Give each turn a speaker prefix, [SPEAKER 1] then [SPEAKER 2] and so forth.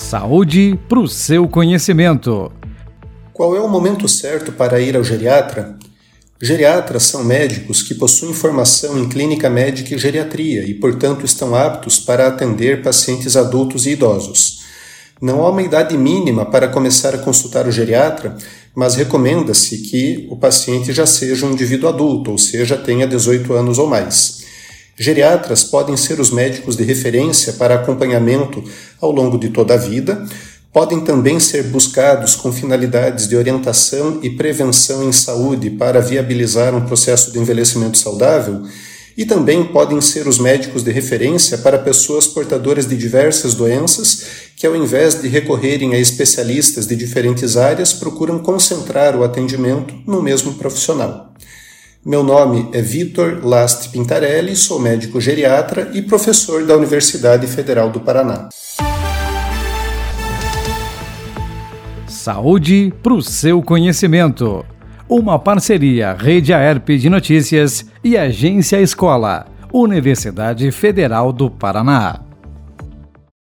[SPEAKER 1] Saúde para o seu conhecimento.
[SPEAKER 2] Qual é o momento certo para ir ao geriatra? Geriatras são médicos que possuem formação em clínica médica e geriatria e, portanto, estão aptos para atender pacientes adultos e idosos. Não há uma idade mínima para começar a consultar o geriatra, mas recomenda-se que o paciente já seja um indivíduo adulto, ou seja, tenha 18 anos ou mais. Geriatras podem ser os médicos de referência para acompanhamento ao longo de toda a vida, podem também ser buscados com finalidades de orientação e prevenção em saúde para viabilizar um processo de envelhecimento saudável e também podem ser os médicos de referência para pessoas portadoras de diversas doenças que, ao invés de recorrerem a especialistas de diferentes áreas, procuram concentrar o atendimento no mesmo profissional. Meu nome é Vitor Last Pintarelli, sou médico geriatra e professor da Universidade Federal do Paraná.
[SPEAKER 1] Saúde para o seu conhecimento. Uma parceria Rede AERP de Notícias e Agência Escola, Universidade Federal do Paraná.